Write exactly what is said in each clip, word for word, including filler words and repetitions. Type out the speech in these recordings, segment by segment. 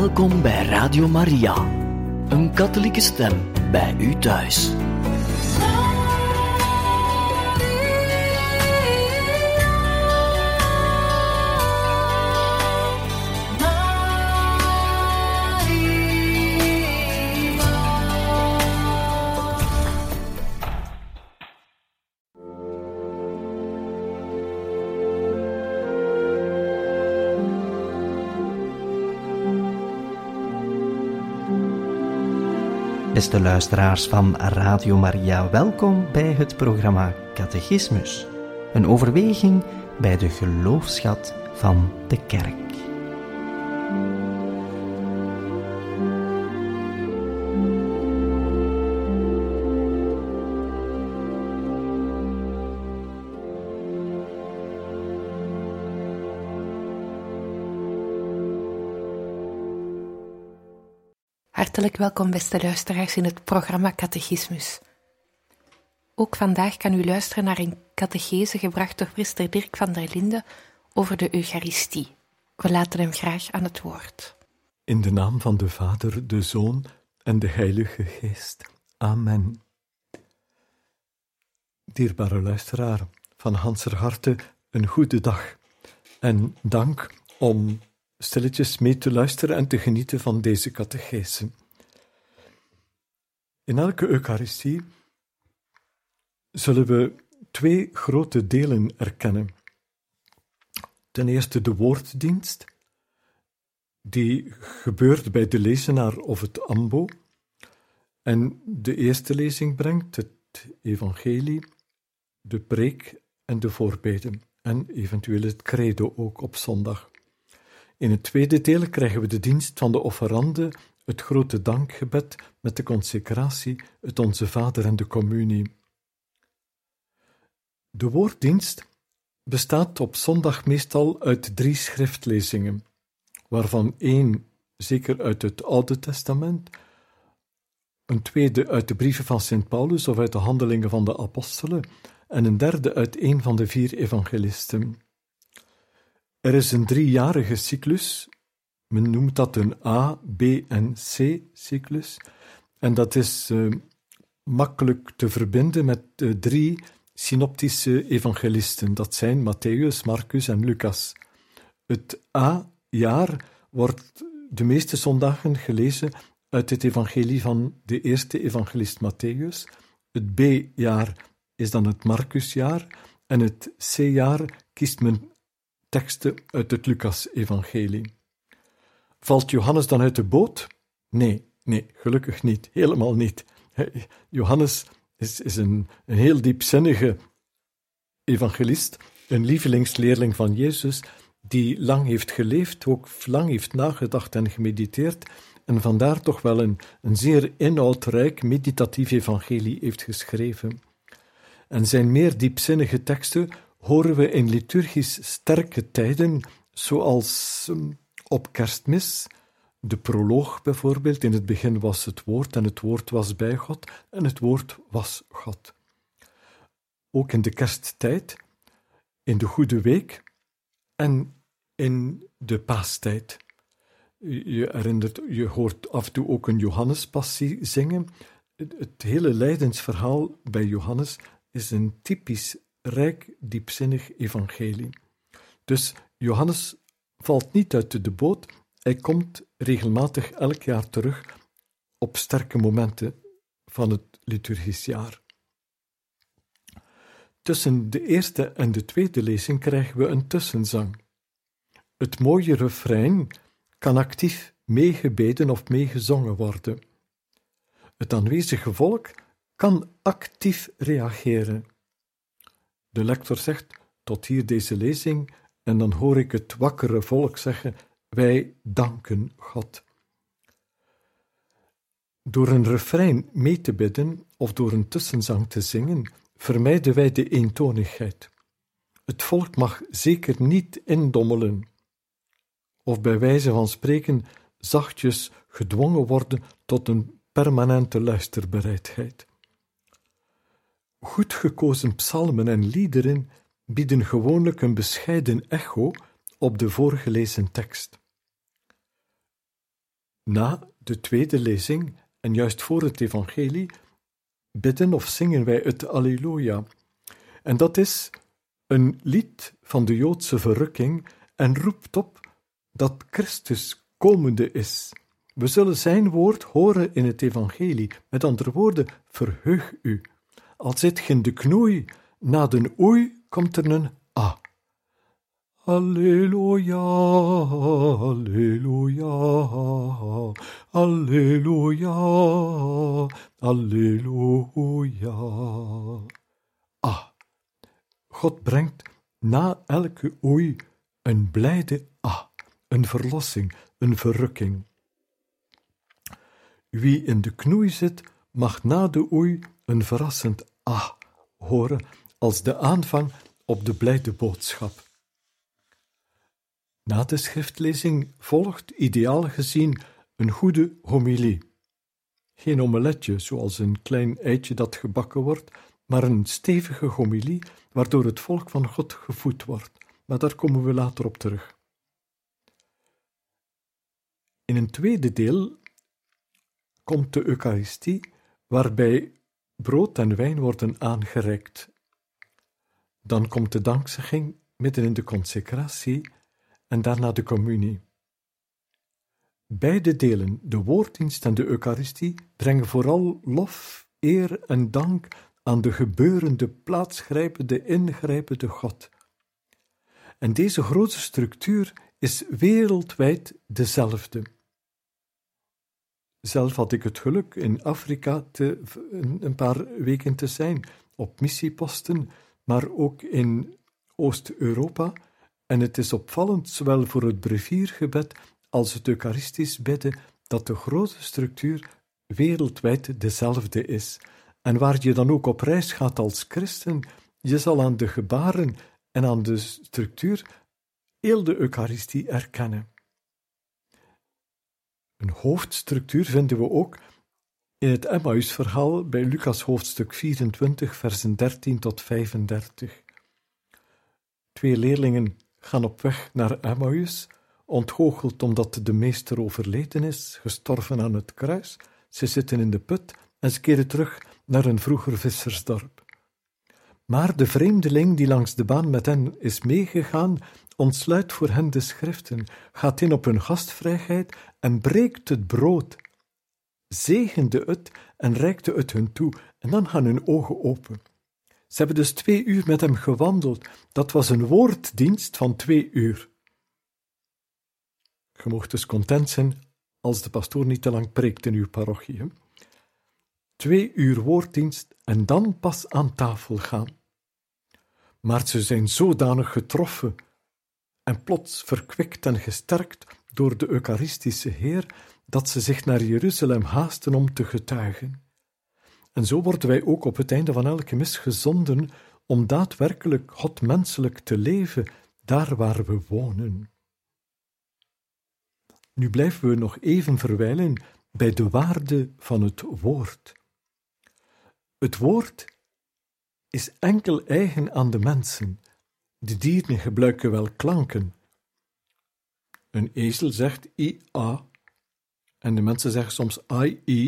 Welkom bij Radio Maria, een katholieke stem bij u thuis. Beste luisteraars van Radio Maria, welkom bij het programma Catechismus. Een overweging bij de geloofsschat van de Kerk. Hartelijk welkom, beste luisteraars, in het programma Catechismus. Ook vandaag kan u luisteren naar een catechese gebracht door priester Dirk van der Linden over de Eucharistie. We laten hem graag aan het woord. In de naam van de Vader, de Zoon en de Heilige Geest. Amen. Dierbare luisteraar, van ganser harte een goede dag en dank om stilletjes mee te luisteren en te genieten van deze catechese. In elke Eucharistie zullen we twee grote delen erkennen. Ten eerste de woorddienst, die gebeurt bij de lezenaar of het ambo, en de eerste lezing brengt het evangelie, de preek en de voorbeden, en eventueel het credo ook op zondag. In het tweede deel krijgen we de dienst van de offerande, het grote dankgebed met de consecratie, het Onze Vader en de communie. De woorddienst bestaat op zondag meestal uit drie schriftlezingen, waarvan één zeker uit het Oude Testament, een tweede uit de brieven van Sint Paulus of uit de handelingen van de apostelen en een derde uit een van de vier evangelisten. Er is een driejarige cyclus, men noemt dat een A, B en C cyclus, en dat is uh, makkelijk te verbinden met uh, drie synoptische evangelisten, dat zijn Matthäus, Marcus en Lucas. Het A-jaar wordt de meeste zondagen gelezen uit het evangelie van de eerste evangelist Matthäus, het B-jaar is dan het Marcusjaar en het C-jaar kiest men teksten uit het Lucas-evangelie. Valt Johannes dan uit de boot? Nee, nee, gelukkig niet, helemaal niet. Johannes is, is een, een heel diepzinnige evangelist, een lievelingsleerling van Jezus, die lang heeft geleefd, ook lang heeft nagedacht en gemediteerd, en vandaar toch wel een, een zeer inhoudrijk, meditatief evangelie heeft geschreven. En zijn meer diepzinnige teksten horen we in liturgisch sterke tijden, zoals um, op Kerstmis, de proloog bijvoorbeeld. In het begin was het woord en het woord was bij God en het woord was God. Ook in de kersttijd, in de Goede Week en in de paastijd. Je herinnert, je hoort af en toe ook een Johannespassie zingen. Het, het hele lijdensverhaal bij Johannes is een typisch rijk, diepzinnig evangelie. Dus Johannes valt niet uit de boot, hij komt regelmatig elk jaar terug op sterke momenten van het liturgisch jaar. Tussen de eerste en de tweede lezing krijgen we een tussenzang. Het mooie refrein kan actief meegebeden of meegezongen worden. Het aanwezige volk kan actief reageren. De lector zegt, tot hier deze lezing, en dan hoor ik het wakkere volk zeggen, wij danken God. Door een refrein mee te bidden of door een tussenzang te zingen, vermijden wij de eentonigheid. Het volk mag zeker niet indommelen, of bij wijze van spreken zachtjes gedwongen worden tot een permanente luisterbereidheid. Goed gekozen psalmen en liederen bieden gewoonlijk een bescheiden echo op de voorgelezen tekst. Na de tweede lezing, en juist voor het evangelie, bidden of zingen wij het Alleluia. En dat is een lied van de Joodse verrukking en roept op dat Christus komende is. We zullen zijn woord horen in het evangelie. Met andere woorden, verheug u. Al zit je in de knoei, na de oei komt er een a. Alleluia, alleluia, alleluia, alleluia. Ah, God brengt na elke oei een blijde ah, een verlossing, een verrukking. Wie in de knoei zit, mag na de oei een verrassend ah horen als de aanvang op de blijde boodschap. Na de schriftlezing volgt, ideaal gezien, een goede homilie. Geen omeletje, zoals een klein eitje dat gebakken wordt, maar een stevige homilie, waardoor het volk van God gevoed wordt. Maar daar komen we later op terug. In een tweede deel komt de Eucharistie, waarbij brood en wijn worden aangereikt. Dan komt de dankzegging midden in de consecratie en daarna de communie. Beide delen, de woorddienst en de Eucharistie, brengen vooral lof, eer en dank aan de gebeurende, plaatsgrijpende, ingrijpende God. En deze grote structuur is wereldwijd dezelfde. Zelf had ik het geluk in Afrika te, een paar weken te zijn, op missieposten, maar ook in Oost-Europa. En het is opvallend, zowel voor het breviergebed als het Eucharistisch bidden, dat de grote structuur wereldwijd dezelfde is. En waar je dan ook op reis gaat als christen, je zal aan de gebaren en aan de structuur heel de Eucharistie erkennen. Een hoofdstructuur vinden we ook in het Emmausverhaal bij Lucas hoofdstuk vierentwintig, versen dertien tot vijfendertig. Twee leerlingen gaan op weg naar Emmaus, ontgoocheld omdat de meester overleden is, gestorven aan het kruis. Ze zitten in de put en ze keren terug naar hun vroeger vissersdorp. Maar de vreemdeling die langs de baan met hen is meegegaan, ontsluit voor hen de schriften, gaat in op hun gastvrijheid en breekt het brood, zegende het en reikte het hun toe, en dan gaan hun ogen open. Ze hebben dus twee uur met hem gewandeld. Dat was een woorddienst van twee uur. Je mocht dus content zijn als de pastoor niet te lang preekt in uw parochie. Hè? Twee uur woorddienst en dan pas aan tafel gaan. Maar ze zijn zodanig getroffen en plots verkwikt en gesterkt door de Eucharistische Heer, dat ze zich naar Jeruzalem haasten om te getuigen. En zo worden wij ook op het einde van elke mis gezonden om daadwerkelijk God menselijk te leven, daar waar we wonen. Nu blijven we nog even verwijlen bij de waarde van het woord. Het woord is enkel eigen aan de mensen. De dieren gebruiken wel klanken. Een ezel zegt i-a en de mensen zeggen soms ai-i.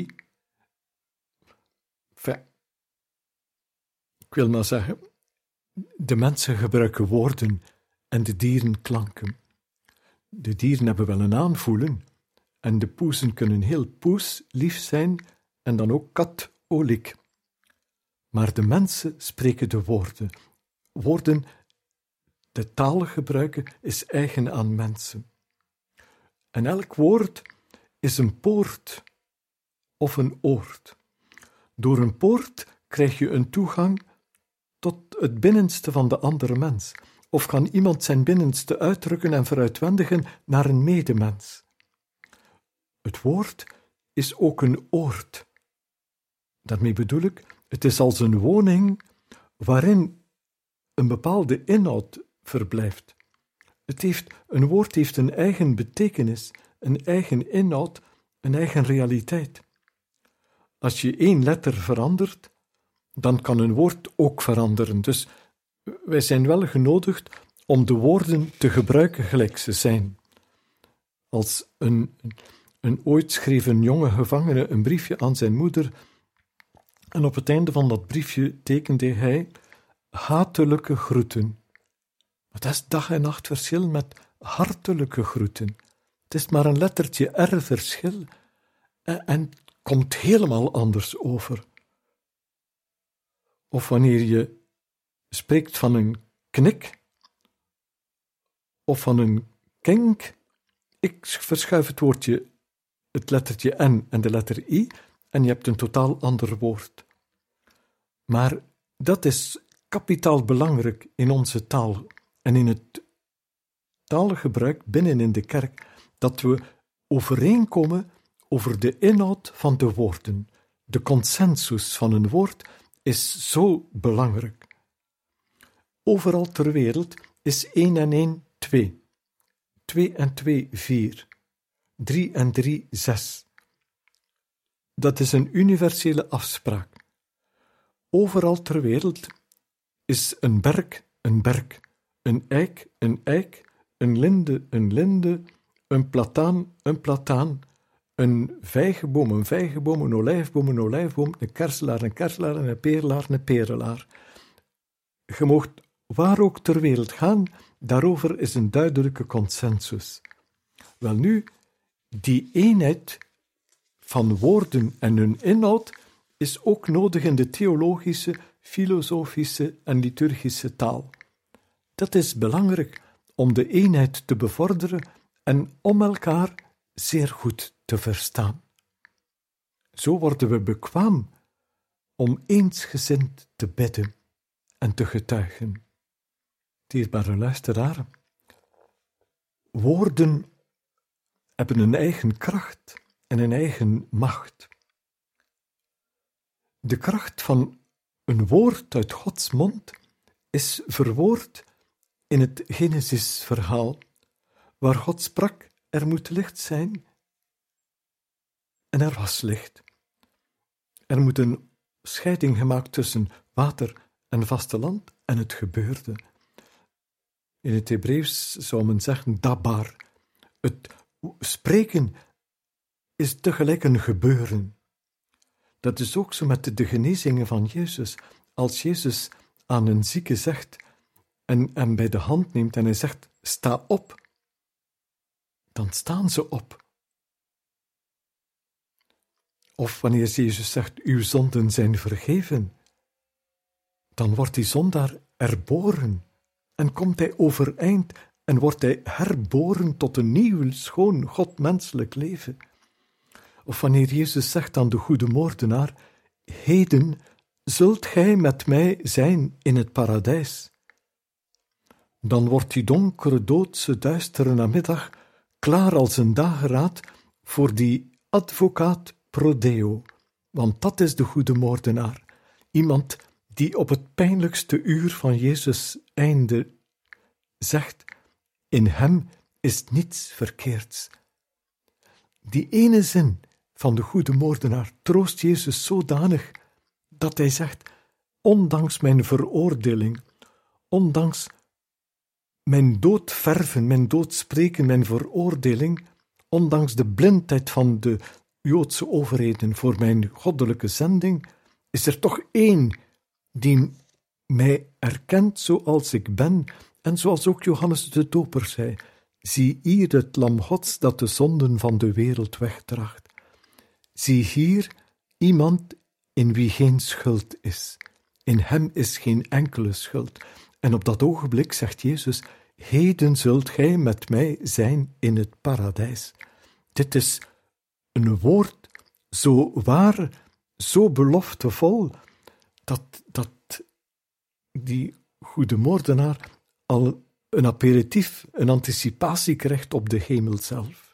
Enfin, ik wil maar zeggen, de mensen gebruiken woorden en de dieren klanken. De dieren hebben wel een aanvoelen en de poezen kunnen heel poes lief zijn en dan ook katholiek. Maar de mensen spreken de woorden. Woorden, de taal gebruiken, is eigen aan mensen. En elk woord is een poort of een oord. Door een poort krijg je een toegang tot het binnenste van de andere mens. Of kan iemand zijn binnenste uitdrukken en veruitwendigen naar een medemens. Het woord is ook een oord. Daarmee bedoel ik, het is als een woning waarin een bepaalde inhoud verblijft. Het heeft, een woord heeft een eigen betekenis, een eigen inhoud, een eigen realiteit. Als je één letter verandert, dan kan een woord ook veranderen. Dus wij zijn wel genodigd om de woorden te gebruiken gelijk ze zijn. Als een, En ooit schreef een jonge gevangene een briefje aan zijn moeder en op het einde van dat briefje tekende hij hatelijke groeten. Dat is dag en nacht verschil met hartelijke groeten. Het is maar een lettertje R verschil en, en het komt helemaal anders over. Of wanneer je spreekt van een knik of van een kink, ik verschuif het woordje, het lettertje N en de letter I, en je hebt een totaal ander woord. Maar dat is kapitaal belangrijk in onze taal en in het taalgebruik binnen in de kerk, dat we overeenkomen over de inhoud van de woorden. De consensus van een woord is zo belangrijk. Overal ter wereld is één en één twee, twee en twee vier, drie en drie zes. Dat is een universele afspraak. Overal ter wereld is een berk een berk, een eik een eik, een linde een linde, een plataan een plataan, een vijgenboom een vijgenboom, een olijfboom een olijfboom, een kerselaar een kerselaar en een perelaar een perelaar. Je moogt waar ook ter wereld gaan, daarover is een duidelijke consensus. Welnu, die eenheid van woorden en hun inhoud is ook nodig in de theologische, filosofische en liturgische taal. Dat is belangrijk om de eenheid te bevorderen en om elkaar zeer goed te verstaan. Zo worden we bekwaam om eensgezind te bidden en te getuigen. Dierbare luisteraar, woorden hebben een eigen kracht en een eigen macht. De kracht van een woord uit Gods mond is verwoord in het Genesis-verhaal, waar God sprak, er moet licht zijn, en er was licht. Er moet een scheiding gemaakt tussen water en vasteland, en het gebeurde. In het Hebreeuws zou men zeggen dabar. Het spreken is tegelijk een gebeuren. Dat is ook zo met de genezingen van Jezus. Als Jezus aan een zieke zegt en hem bij de hand neemt en hij zegt, sta op, dan staan ze op. Of wanneer Jezus zegt, uw zonden zijn vergeven, dan wordt die zondaar herboren en komt hij overeind en wordt hij herboren tot een nieuw, schoon, godmenselijk leven. Of wanneer Jezus zegt aan de goede moordenaar, heden zult gij met mij zijn in het paradijs. Dan wordt die donkere, doodse, duistere namiddag klaar als een dageraad voor die advocaat pro Deo, want dat is de goede moordenaar, iemand die op het pijnlijkste uur van Jezus' einde zegt, in hem is niets verkeerds. Die ene zin van de goede moordenaar troost Jezus zodanig dat hij zegt, ondanks mijn veroordeling, ondanks mijn doodverven, mijn doodspreken, mijn veroordeling, ondanks de blindheid van de Joodse overheden voor mijn goddelijke zending, is er toch één die mij erkent zoals ik ben, en zoals ook Johannes de Doper zei, zie hier het lam Gods dat de zonden van de wereld wegdraagt. Zie hier iemand in wie geen schuld is. In hem is geen enkele schuld. En op dat ogenblik zegt Jezus, heden zult gij met mij zijn in het paradijs. Dit is een woord zo waar, zo beloftevol, dat, dat die goede moordenaar al een aperitief, een anticipatie krijgt op de hemel zelf.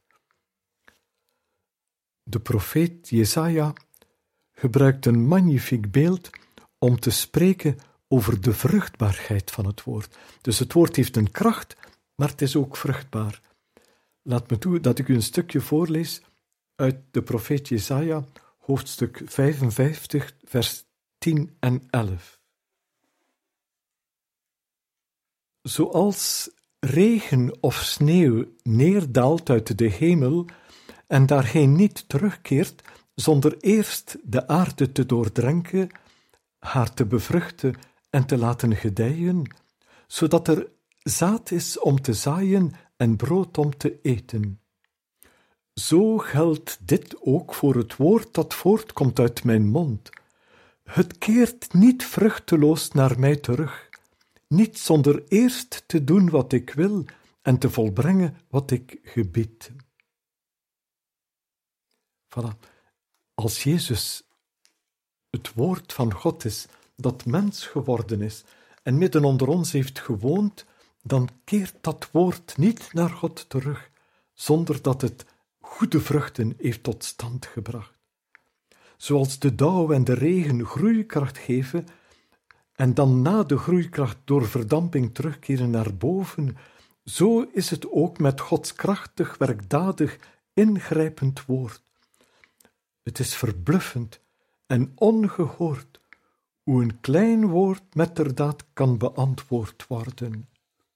De profeet Jesaja gebruikt een magnifiek beeld om te spreken over de vruchtbaarheid van het woord. Dus het woord heeft een kracht, maar het is ook vruchtbaar. Laat me toe dat ik u een stukje voorlees uit de profeet Jesaja, hoofdstuk vijfenvijftig, vers tien en elf. Zoals regen of sneeuw neerdaalt uit de hemel en daarheen niet terugkeert zonder eerst de aarde te doordrenken, haar te bevruchten en te laten gedijen, zodat er zaad is om te zaaien en brood om te eten. Zo geldt dit ook voor het woord dat voortkomt uit mijn mond. Het keert niet vruchteloos naar mij terug, niet zonder eerst te doen wat ik wil en te volbrengen wat ik gebied. Voilà. Als Jezus het woord van God is, dat mens geworden is en midden onder ons heeft gewoond, dan keert dat woord niet naar God terug, zonder dat het goede vruchten heeft tot stand gebracht. Zoals de dauw en de regen groeikracht geven en dan na de groeikracht door verdamping terugkeren naar boven, zo is het ook met Gods krachtig, werkdadig, ingrijpend woord. Het is verbluffend en ongehoord hoe een klein woord metterdaad kan beantwoord worden.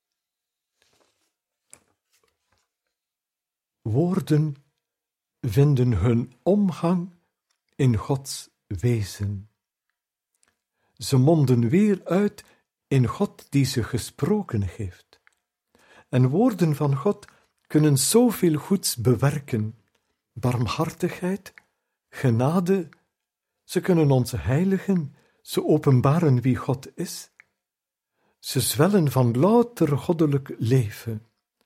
Woorden vinden hun omgang in Gods wezen. Ze monden weer uit in God die ze gesproken heeft. En woorden van God kunnen zoveel goeds bewerken. Barmhartigheid, genade, ze kunnen ons heiligen, ze openbaren wie God is. Ze zwellen van louter goddelijk leven.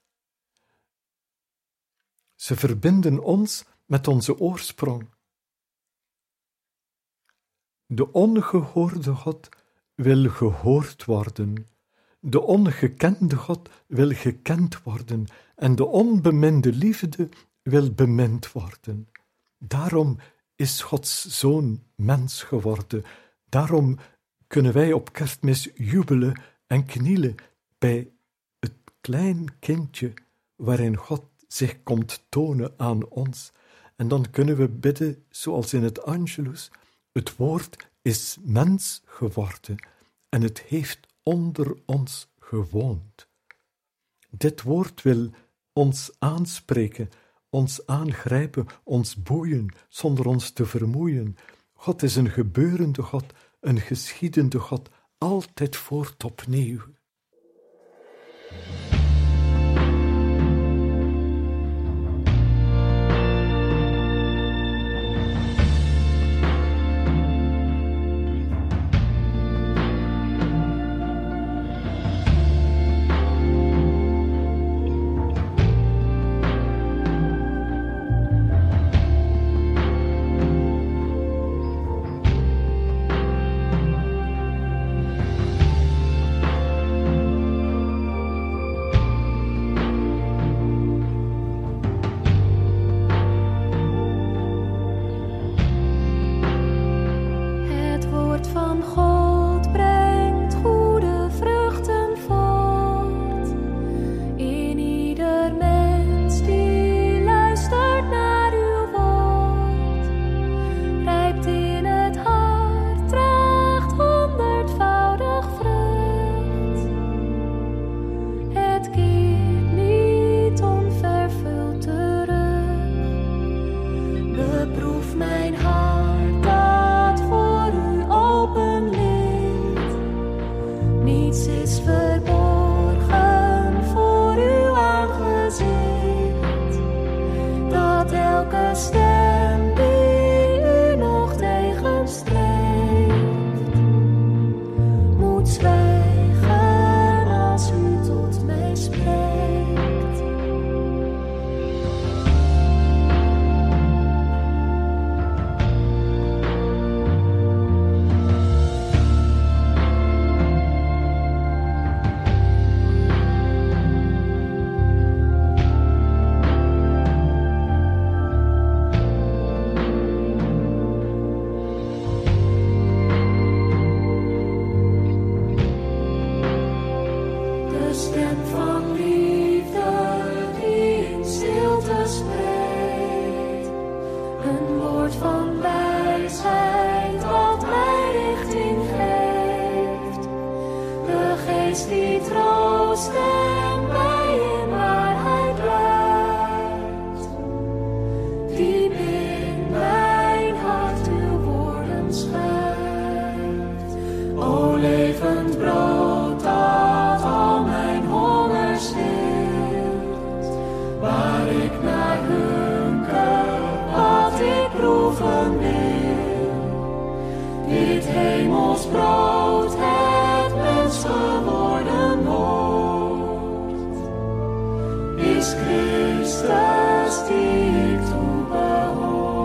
Ze verbinden ons met onze oorsprong. De ongehoorde God wil gehoord worden. De ongekende God wil gekend worden. En de onbeminde liefde wil bemind worden. Daarom is Gods Zoon mens geworden. Daarom kunnen wij op Kerstmis jubelen en knielen bij het klein kindje waarin God zich komt tonen aan ons. En dan kunnen we bidden zoals in het Angelus. Het woord is mens geworden en het heeft onder ons gewoond. Dit woord wil ons aanspreken, ons aangrijpen, ons boeien, zonder ons te vermoeien. God is een gebeurende God, een geschiedende God, altijd voort opnieuw. Christus die ik toebehoor.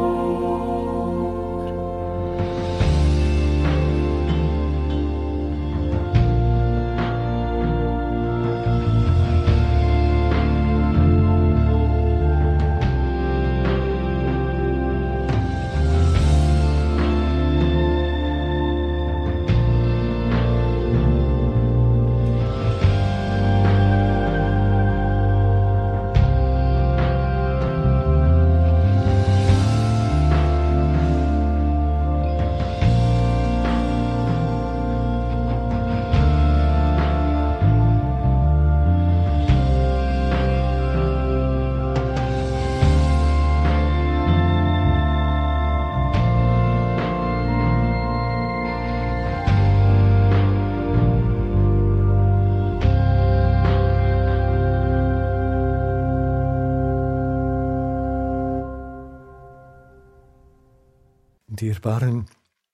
Dierbaren,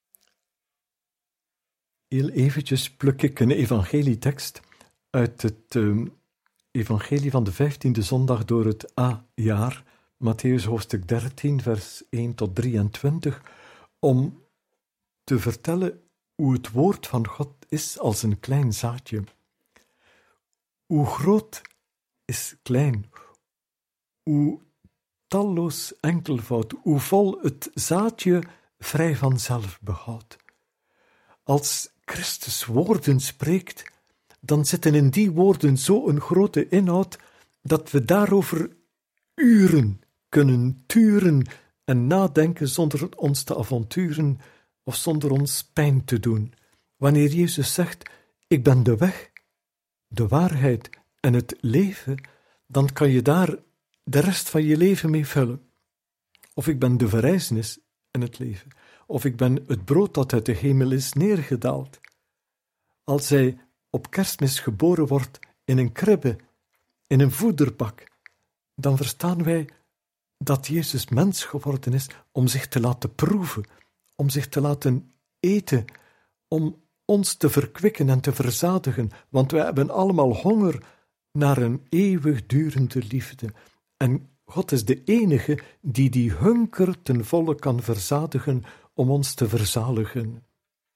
heel eventjes pluk ik een evangelietekst uit het uh, evangelie van de vijftiende zondag door het A-jaar, Mattheüs hoofdstuk dertien, vers één tot drieëntwintig, om te vertellen hoe het woord van God is als een klein zaadje. Hoe groot is klein, hoe talloos enkelvoud, hoe vol het zaadje vrij vanzelf behoudt. Als Christus woorden spreekt, dan zitten in die woorden zo'n grote inhoud dat we daarover uren kunnen turen en nadenken zonder ons te avonturen of zonder ons pijn te doen. Wanneer Jezus zegt, ik ben de weg, de waarheid en het leven, dan kan je daar de rest van je leven mee vullen. Of ik ben de verrijzenis en het leven. Of ik ben het brood dat uit de hemel is neergedaald. Als hij op Kerstmis geboren wordt in een kribbe, in een voederbak, dan verstaan wij dat Jezus mens geworden is om zich te laten proeven, om zich te laten eten, om ons te verkwikken en te verzadigen, want wij hebben allemaal honger naar een eeuwigdurende liefde. En God is de enige die die hunker ten volle kan verzadigen om ons te verzaligen.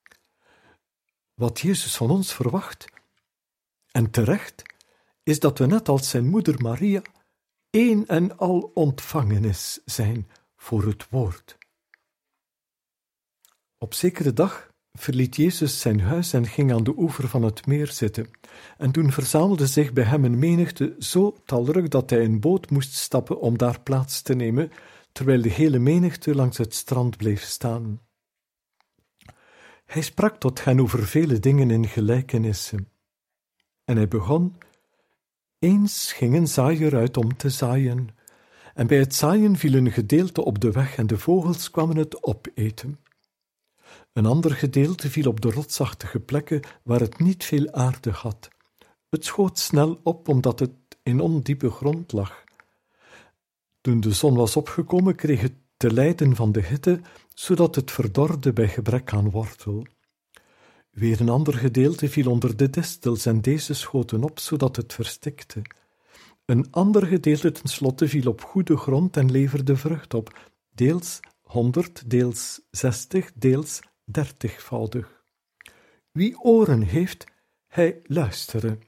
Wat Jezus van ons verwacht, en terecht, is dat we net als zijn moeder Maria één en al ontvangenis zijn voor het woord. Op zekere dag verliet Jezus zijn huis en ging aan de oever van het meer zitten. En toen verzamelde zich bij hem een menigte zo talrijk dat hij in een boot moest stappen om daar plaats te nemen, terwijl de hele menigte langs het strand bleef staan. Hij sprak tot hen over vele dingen in gelijkenissen. En hij begon, eens ging een zaaier uit om te zaaien, en bij het zaaien viel een gedeelte op de weg en de vogels kwamen het opeten. Een ander gedeelte viel op de rotsachtige plekken waar het niet veel aarde had. Het schoot snel op omdat het in ondiepe grond lag. Toen de zon was opgekomen, kreeg het te lijden van de hitte, zodat het verdorde bij gebrek aan wortel. Weer een ander gedeelte viel onder de distels en deze schoten op, zodat het verstikte. Een ander gedeelte tenslotte viel op goede grond en leverde vrucht op, deels honderd, deels zestig, deels dertigvoudig. Wie oren heeft, hij luistere.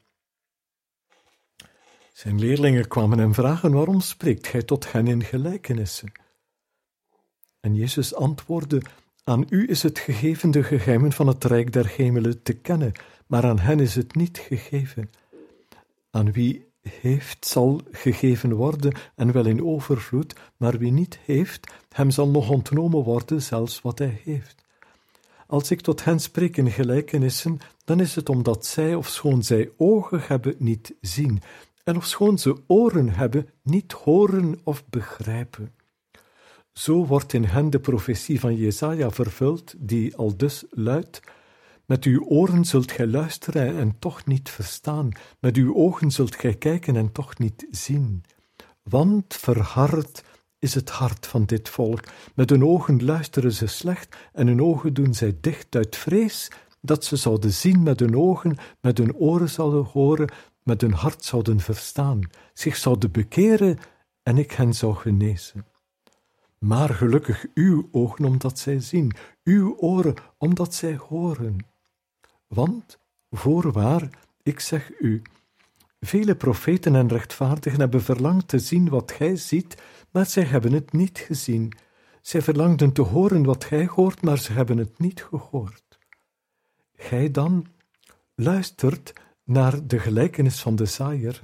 Zijn leerlingen kwamen hem vragen, waarom spreekt gij tot hen in gelijkenissen? En Jezus antwoordde, aan u is het gegeven de geheimen van het rijk der hemelen te kennen, maar aan hen is het niet gegeven. Aan wie heeft, zal gegeven worden, en wel in overvloed, maar wie niet heeft, hem zal nog ontnomen worden, zelfs wat hij heeft. Als ik tot hen spreek in gelijkenissen, dan is het omdat zij, ofschoon zij ogen hebben, niet zien, en ofschoon ze oren hebben, niet horen of begrijpen. Zo wordt in hen de profetie van Jesaja vervuld, die aldus luidt, met uw oren zult gij luisteren en toch niet verstaan, met uw ogen zult gij kijken en toch niet zien. Want verhard is het hart van dit volk, met hun ogen luisteren ze slecht en hun ogen doen zij dicht uit vrees, dat ze zouden zien met hun ogen, met hun oren zouden horen, met hun hart zouden verstaan, zich zouden bekeren en ik hen zou genezen. Maar gelukkig uw ogen omdat zij zien, uw oren omdat zij horen. Want, voorwaar, ik zeg u, vele profeten en rechtvaardigen hebben verlangd te zien wat gij ziet, maar zij hebben het niet gezien. Zij verlangden te horen wat gij hoort, maar ze hebben het niet gehoord. Gij dan luistert naar de gelijkenis van de zaaier.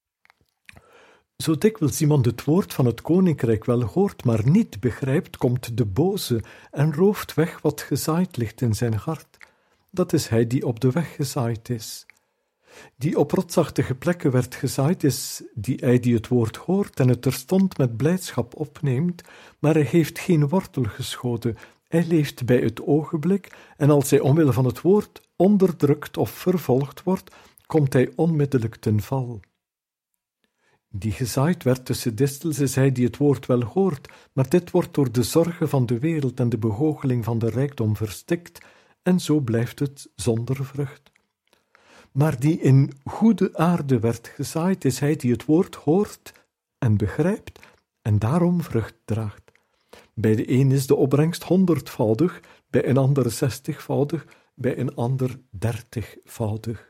Zo dikwijls iemand het woord van het koninkrijk wel hoort, maar niet begrijpt, komt de boze en rooft weg wat gezaaid ligt in zijn hart. Dat is hij die op de weg gezaaid is. Die op rotsachtige plekken werd gezaaid is, die hij die het woord hoort en het terstond met blijdschap opneemt, maar hij heeft geen wortel geschoten. Hij leeft bij het ogenblik en als hij omwille van het woord onderdrukt of vervolgd wordt, komt hij onmiddellijk ten val. Die gezaaid werd tussen distels is hij die het woord wel hoort, maar dit wordt door de zorgen van de wereld en de begoocheling van de rijkdom verstikt, en zo blijft het zonder vrucht. Maar die in goede aarde werd gezaaid, is hij die het woord hoort en begrijpt, en daarom vrucht draagt. Bij de een is de opbrengst honderdvoudig, bij een ander zestigvoudig, bij een ander dertigvoudig.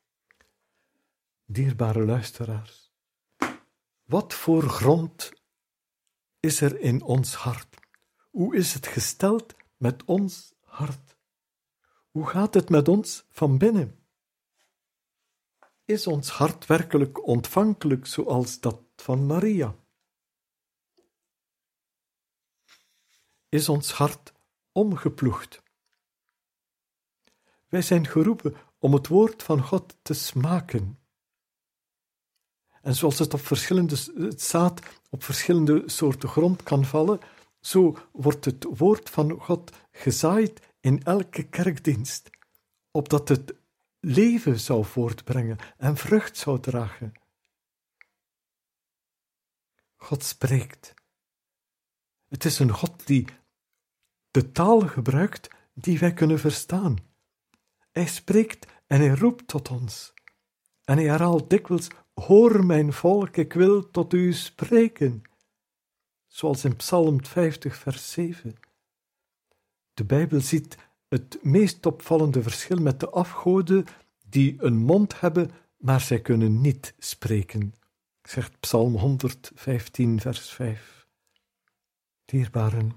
Dierbare luisteraars, wat voor grond is er in ons hart? Hoe is het gesteld met ons hart? Hoe gaat het met ons van binnen? Is ons hart werkelijk ontvankelijk zoals dat van Maria? Is ons hart omgeploegd? Wij zijn geroepen om het woord van God te smaken. En zoals het op verschillende, het zaad op verschillende soorten grond kan vallen, zo wordt het woord van God gezaaid in elke kerkdienst, opdat het leven zou voortbrengen en vrucht zou dragen. God spreekt. Het is een God die de taal gebruikt die wij kunnen verstaan. Hij spreekt en hij roept tot ons. En hij herhaalt dikwijls: hoor mijn volk, ik wil tot u spreken. Zoals in Psalm vijftig, vers zeven. De Bijbel ziet het meest opvallende verschil met de afgoden die een mond hebben, maar zij kunnen niet spreken. Zegt Psalm honderdvijftien, vers vijf. Dierbaren,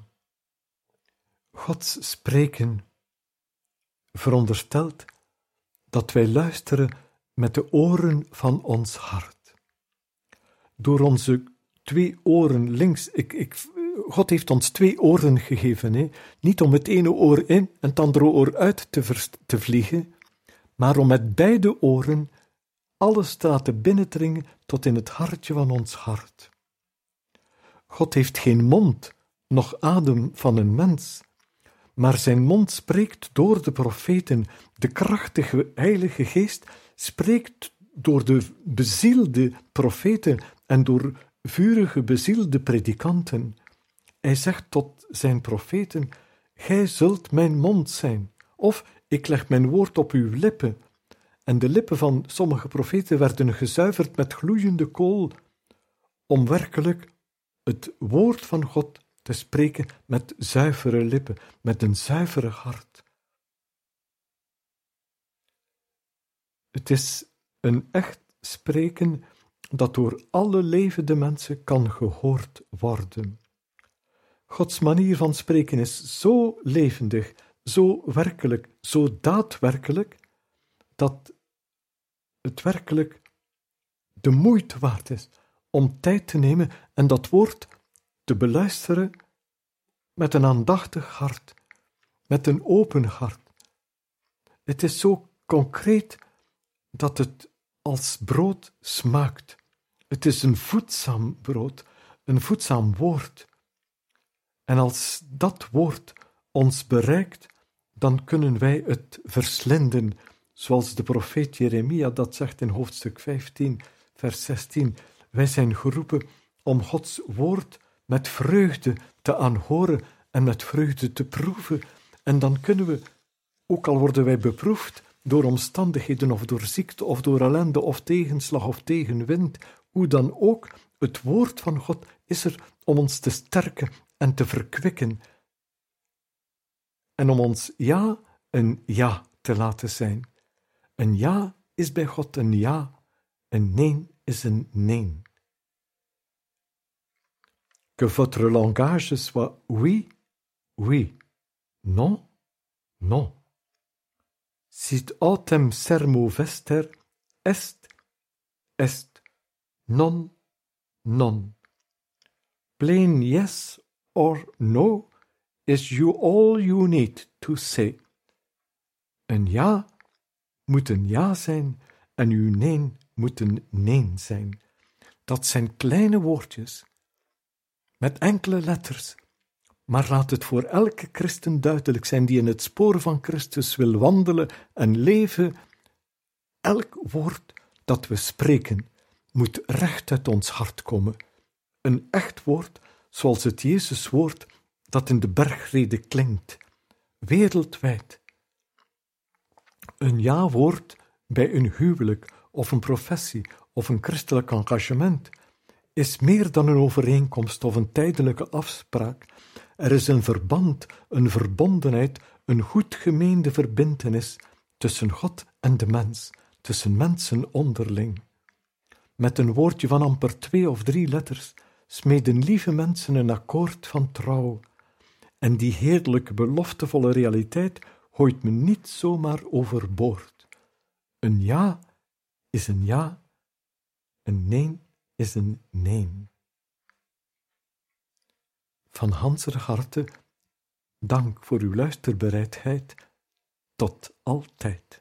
Gods spreken veronderstelt dat wij luisteren met de oren van ons hart. Door onze twee oren links, ik, ik, God heeft ons twee oren gegeven, hè? Niet om het ene oor in en het andere oor uit te, vers, te vliegen, maar om met beide oren alles te laten binnendringen tot in het hartje van ons hart. God heeft geen mond, noch adem van een mens, maar zijn mond spreekt door de profeten, de krachtige Heilige Geest spreekt door de bezielde profeten en door vurige bezielde predikanten. Hij zegt tot zijn profeten: gij zult mijn mond zijn, of ik leg mijn woord op uw lippen. En de lippen van sommige profeten werden gezuiverd met gloeiende kool, om werkelijk het woord van God te spreken met zuivere lippen, met een zuivere hart. Het is een echt spreken dat door alle levende mensen kan gehoord worden. Gods manier van spreken is zo levendig, zo werkelijk, zo daadwerkelijk, dat het werkelijk de moeite waard is om tijd te nemen en dat woord te beluisteren met een aandachtig hart, met een open hart. Het is zo concreet dat het als brood smaakt. Het is een voedzaam brood, een voedzaam woord. En als dat woord ons bereikt, dan kunnen wij het verslinden, zoals de profeet Jeremia dat zegt in hoofdstuk vijftien, vers zestien. Wij zijn geroepen om Gods woord met vreugde te aanhoren en met vreugde te proeven. En dan kunnen we, ook al worden wij beproefd door omstandigheden of door ziekte of door ellende of tegenslag of tegenwind, hoe dan ook, Het woord van God is er om ons te sterken en te verkwikken en om ons ja een ja te laten zijn. Een ja is bij God een ja, een nee is een nee. Que votre langage soit oui, oui, non, non. Sit autem sermo vester, est, est, non, non. Plain yes or no is you all you need to say. Een ja moet een ja zijn en uw nee moet een nee zijn. Dat zijn kleine woordjes, met enkele letters, maar laat het voor elke christen duidelijk zijn die in het spoor van Christus wil wandelen en leven. Elk woord dat we spreken moet recht uit ons hart komen. Een echt woord zoals het Jezuswoord dat in de bergrede klinkt, wereldwijd. Een ja-woord bij een huwelijk of een professie of een christelijk engagement is meer dan een overeenkomst of een tijdelijke afspraak. Er is een verband, een verbondenheid, een goed gemeende verbintenis tussen God en de mens, tussen mensen onderling. Met een woordje van amper twee of drie letters smeden lieve mensen een akkoord van trouw. En die heerlijke, beloftevolle realiteit gooit men niet zomaar overboord. Een ja is een ja, een nee is een nee. Van hanser harte, dank voor uw luisterbereidheid. Tot altijd.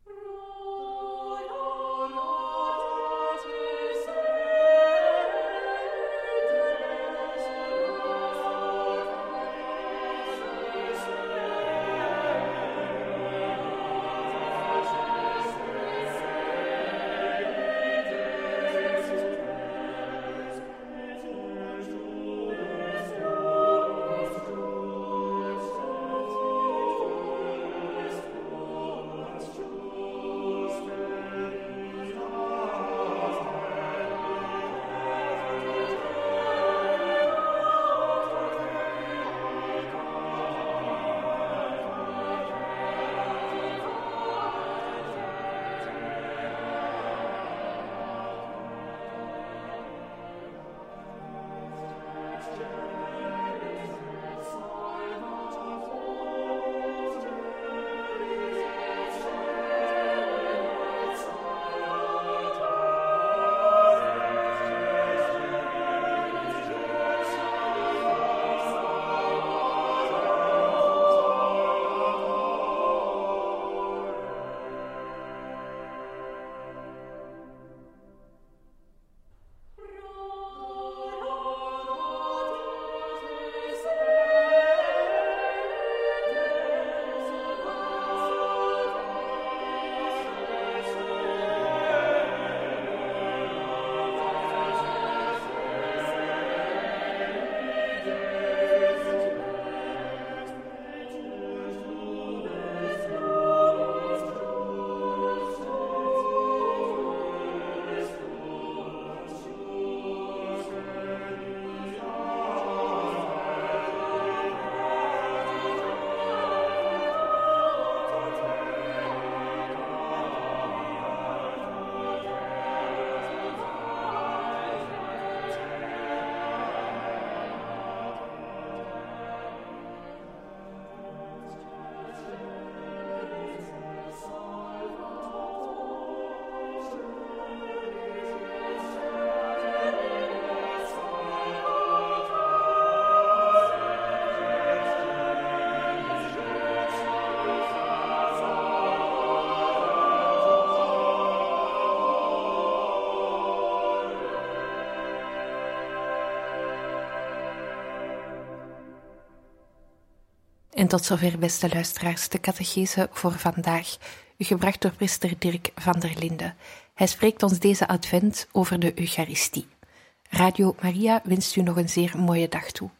En tot zover, beste luisteraars, de catechese voor vandaag, u gebracht door priester Dirk van der Linden. Hij spreekt ons deze advent over de Eucharistie. Radio Maria wenst u nog een zeer mooie dag toe.